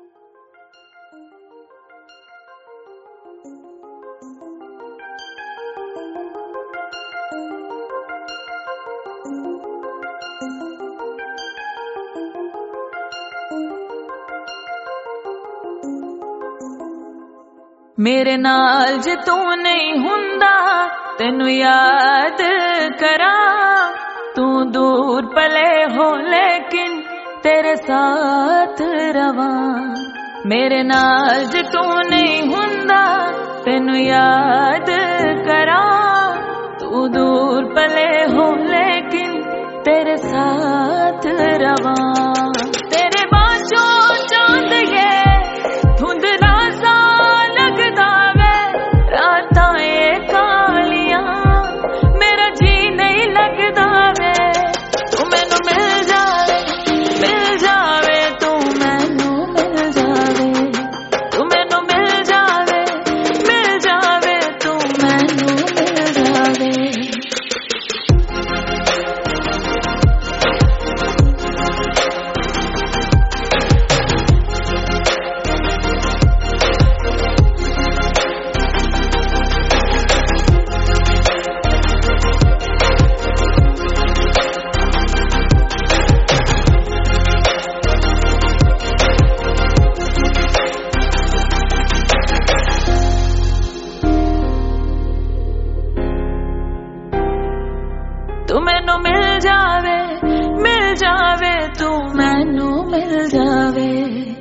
मेरे नाल जे तू नहीं हुंदा तेनू याद करा, तू दूर पले हो लेकिन तेरे साथ रवा। मेरे नाल जे तू नहीं हुंदा तेनू याद करा, तू दूर पले हो लेकिन तेरे साथ रवा। तेरे बाजों चांद ये धुंधला सा लगदा वे, रातां ये कालियां मेरा जी नहीं लगदा वे। तू मैनू मिल जावे तू मैनू मिल जावे, तू मैनू मिल जावे तू मैनू मिल जावे। तू मैनू मिल जावे तू मैनू मिल जावे।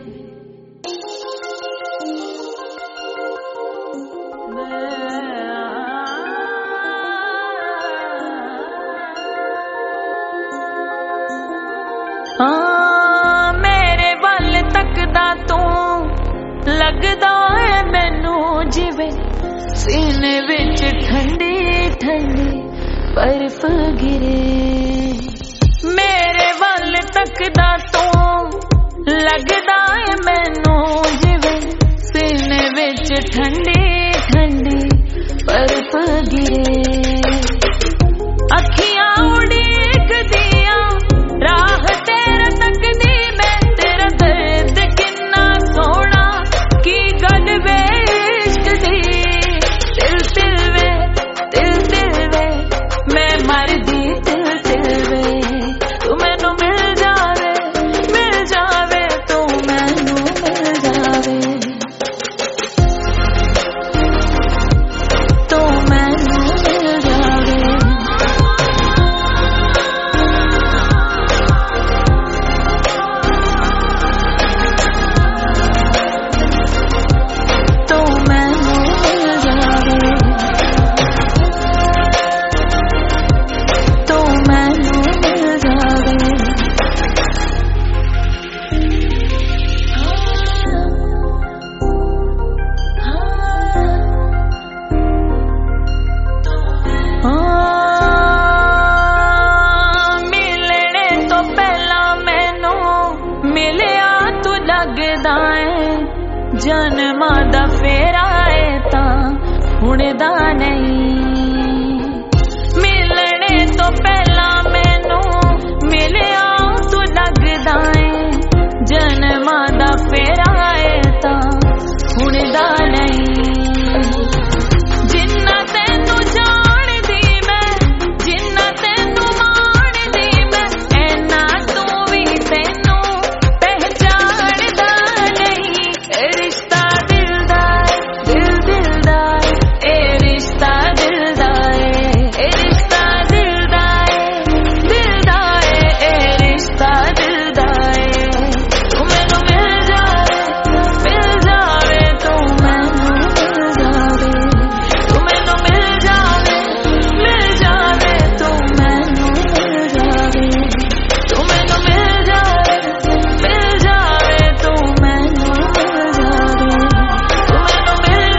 हाँ मेरे वल तकदा तू लगदा है मैनू जिवे सीने विच ठंडी ठंडी बर्फ गिरे। मेरे वल तकदा तू लगदा है मैनू जिवे सीने विच ठंडी ठंडी बर्फ गिरे। अखियां उड़ीकदियां राह तेरा तकदी मैं, तेरा दर्द किन्ना सोहना की गल वे इश्क दी। दिल दिल वे मैं मरदी दिल दिल वे। तू मैनू मिल जावे तू मैनू मिल जावे, तू मैनू मिल जावे। तू मैनू मिल जावे, तू मैनू मिल जावे। मिलने तो पहला मैनू मिलिया तू लगदा है, जन्मां दा फेरा है तां हुण दा नहीं। मिलने तो पहला मैनू मिलिया तू लगदा है, जन्मां दा फेरा है तां हुण दा नहीं। जिन्ना तैनू जाणदी मैं, जिन्ना तैनू माणदी मैं, ऐना तू भी तैनू पहचानदा नहीं। ए रिश्ता दिल दा दिल दा ए रिश्ता दिल दा ए रिश्ता दिल दा दिल दा ए रिश्ता दिल दा। तू मैनू मिल जावे तू मैनू मिल जावे, तू मैनू मिल जावे तू मैनू मिल जावे, तू मैनू मिल जावे तू मैनू मिल जावे, तू मैनू मिल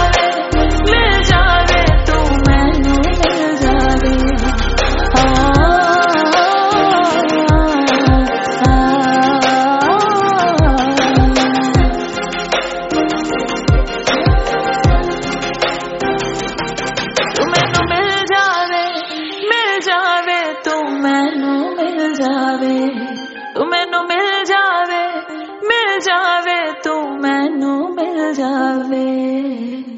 जावे तू मैनू मिल जावे। तू मैनू मिल जावे तू मैनू मिल जावे, तू मैनू मिल जावे ਜਾਵੇ ਤੂੰ ਮੈਨੂੰ ਮਿਲ ਜਾਵੇ।